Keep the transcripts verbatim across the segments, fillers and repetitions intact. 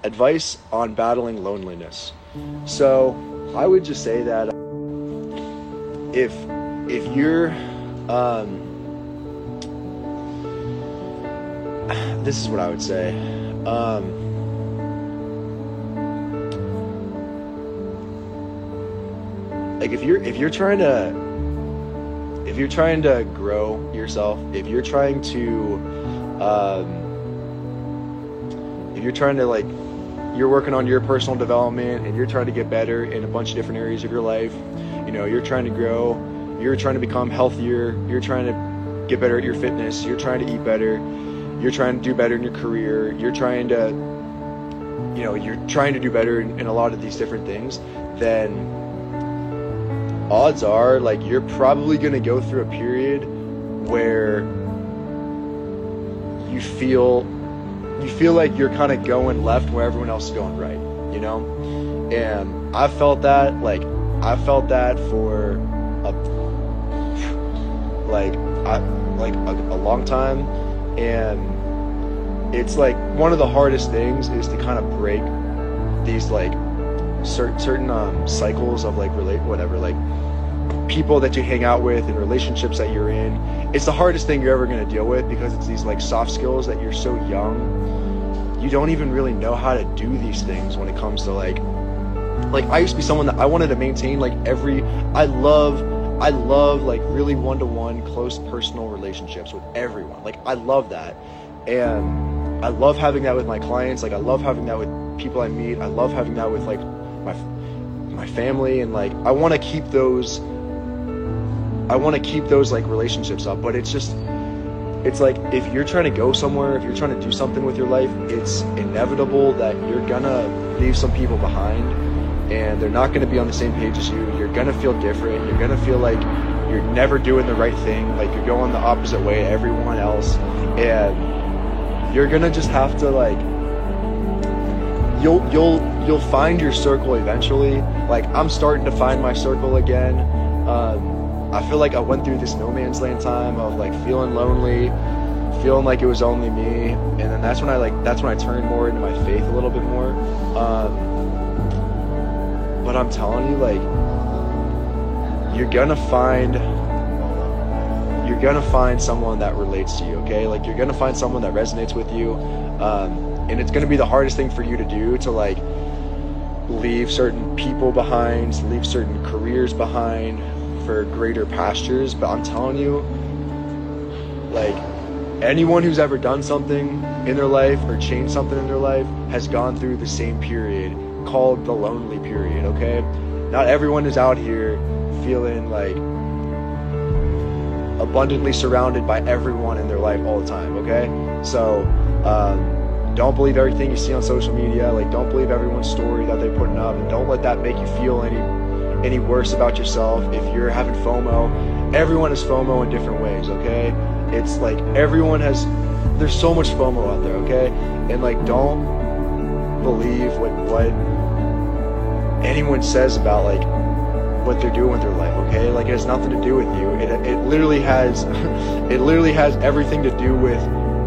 advice on battling loneliness. So I would just say that if if you're um, this is what I would say. Um, like if you're if you're trying to if you're trying to grow yourself, if you're trying to um, if you're trying to like you're working on your personal development and you're trying to get better in a bunch of different areas of your life, you know, you're trying to grow, you're trying to become healthier, you're trying to get better at your fitness, you're trying to eat better, you're trying to do better in your career, you're trying to, you know, you're trying to do better in, in a lot of these different things, then odds are, like, you're probably going to go through a period where you feel, you feel like you're kind of going left where everyone else is going right, you know? And I felt that, like, I felt that for a, like, I, like a, a long time. And it's like one of the hardest things is to kind of break these like certain certain um, cycles of like relate whatever like people that you hang out with and relationships that you're in. It's the hardest thing you're ever going to deal with because it's these like soft skills that you're so young. You don't even really know how to do these things when it comes to like like I used to be someone that I wanted to maintain like every I love I love like really one-to-one close personal relationships with everyone. Like I love that. And I love having that with my clients. Like I love having that with people I meet. I love having that with like my my family, and like I want to keep those I want to keep those like relationships up, but it's just it's like if you're trying to go somewhere, if you're trying to do something with your life, it's inevitable that you're gonna leave some people behind. And they're not going to be on the same page as you. You're going to feel different. You're going to feel like you're never doing the right thing. Like you're going the opposite way to everyone else. And you're going to just have to like, you'll, you'll, you'll find your circle eventually. Like I'm starting to find my circle again. Um, I feel like I went through this no man's land time of like feeling lonely, feeling like it was only me. And then that's when I like, that's when I turned more into my faith a little bit more. Um, But I'm telling you, like, you're gonna find, you're gonna find someone that relates to you, okay? Like, you're gonna find someone that resonates with you, um, and it's gonna be the hardest thing for you to do to, like, leave certain people behind, leave certain careers behind for greater pastures. But I'm telling you, like, anyone who's ever done something in their life or changed something in their life has gone through the same period called the lonely period, okay? Not everyone is out here feeling like abundantly surrounded by everyone in their life all the time, okay? So um, don't believe everything you see on social media. Like don't believe everyone's story that they're putting up, and don't let that make you feel any any worse about yourself. If you're having FOMO, everyone has FOMO in different ways, okay? It's like everyone has, there's so much FOMO out there, okay? And like don't believe what what anyone says about like what they're doing with their life, okay? Like it has nothing to do with you. It it literally has it literally has everything to do with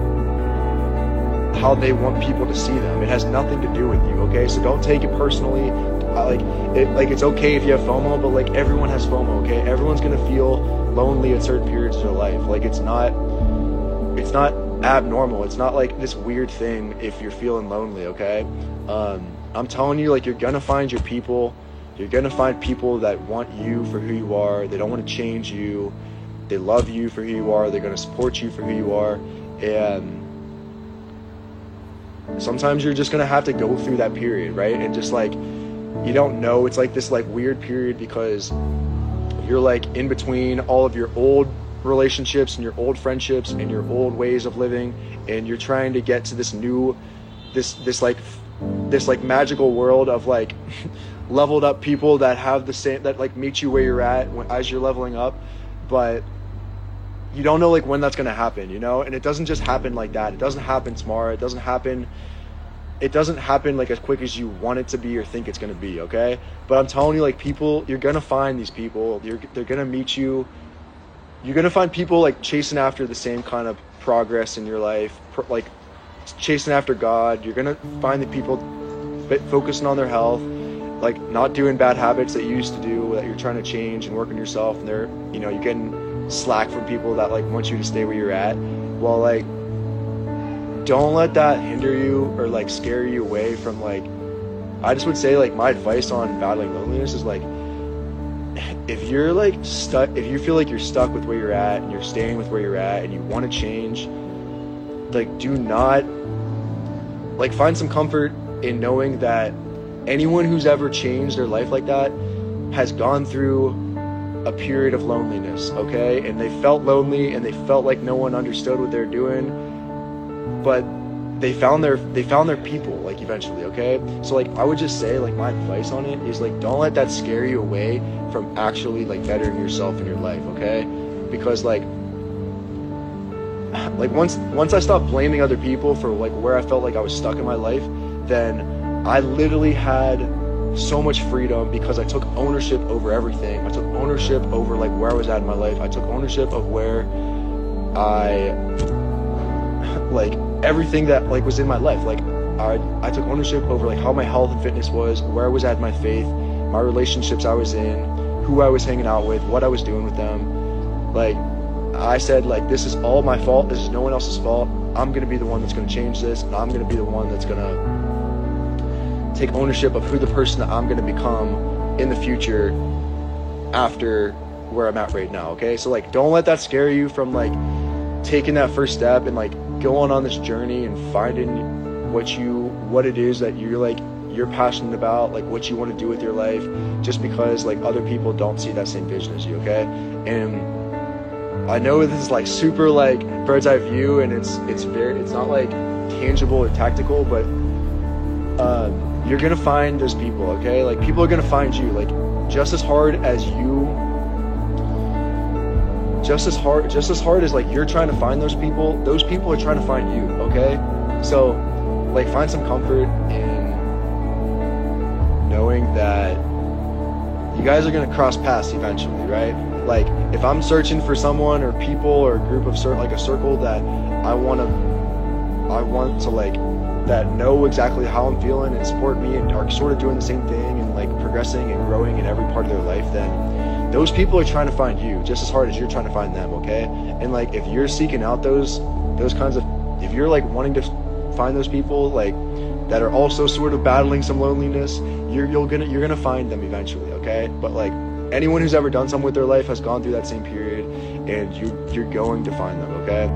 how they want people to see them. It has nothing to do with you, okay? So don't take it personally. Uh, like it like it's okay if you have FOMO, but like everyone has FOMO, okay? Everyone's gonna feel lonely at certain periods of their life. Like it's not it's not abnormal. It's not like this weird thing if you're feeling lonely, okay? Um, I'm telling you, like, you're gonna find your people. You're gonna find people that want you for who you are. They don't want to change you. They love you for who you are. They're gonna support you for who you are. And sometimes you're just gonna have to go through that period, right? And just like, you don't know. It's like this like weird period because you're like in between all of your old relationships and your old friendships and your old ways of living, and you're trying to get to this new this this like this like magical world of like leveled up people that have the same that like meet you where you're at when, as you're leveling up. But you don't know like when that's going to happen, you know? And it doesn't just happen like that. It doesn't happen tomorrow. It doesn't happen it doesn't happen like as quick as you want it to be or think it's going to be, okay? But I'm telling you, like, people, you're going to find these people. You're, they're going to meet you. You're going to find people like chasing after the same kind of progress in your life, like chasing after God. You're going to find the people bit focusing on their health, like not doing bad habits that you used to do that you're trying to change and work on yourself, and they're, you know, you're getting slack from people that like want you to stay where you're at. Well, like, don't let that hinder you or like scare you away from, like, I just would say, like, my advice on battling loneliness is, like, if you're like stuck, if you feel like you're stuck with where you're at and you're staying with where you're at and you want to change, like, do not, like, find some comfort in knowing that anyone who's ever changed their life like that has gone through a period of loneliness, okay? And they felt lonely and they felt like no one understood what they're doing, but they found their they found their people, like, eventually, okay? So, like, I would just say, like, my advice on it is, like, don't let that scare you away from actually, like, bettering yourself in your life, okay? Because, like, like once once I stopped blaming other people for, like, where I felt like I was stuck in my life, then I literally had so much freedom because I took ownership over everything. I took ownership over, like, where I was at in my life. I took ownership of where I, like, everything that, like, was in my life. Like, I I took ownership over, like, how my health and fitness was, where I was at in my faith, my relationships I was in, who I was hanging out with, what I was doing with them. Like, I said, like, this is all my fault. This is no one else's fault. I'm gonna be the one that's gonna change this, and I'm gonna be the one that's gonna take ownership of who the person that I'm gonna become in the future after where I'm at right now, okay? So, like, don't let that scare you from, like, taking that first step and, like, going on this journey and finding what you what it is that you're, like, you're passionate about, like, what you want to do with your life, just because, like, other people don't see that same vision as you, okay? And I know this is, like, super, like, bird's eye view, and it's it's very it's not, like, tangible or tactical, but uh, you're gonna find those people, okay? Like, people are gonna find you, like, just as hard as you just as hard just as hard as, like, you're trying to find those people, those people are trying to find you, okay? So, like, find some comfort in knowing that you guys are gonna cross paths eventually, right? Like, if I'm searching for someone or people or a group of cir- like a circle that I want to I want to like that know exactly how I'm feeling and support me and are sort of doing the same thing and, like, progressing and growing in every part of their life, then those people are trying to find you just as hard as you're trying to find them, okay? And, like, if you're seeking out those those kinds of, if you're, like, wanting to find those people, like, that are also sort of battling some loneliness, you're you're gonna you're gonna find them eventually, okay? But, like, anyone who's ever done something with their life has gone through that same period, and you you're going to find them, okay?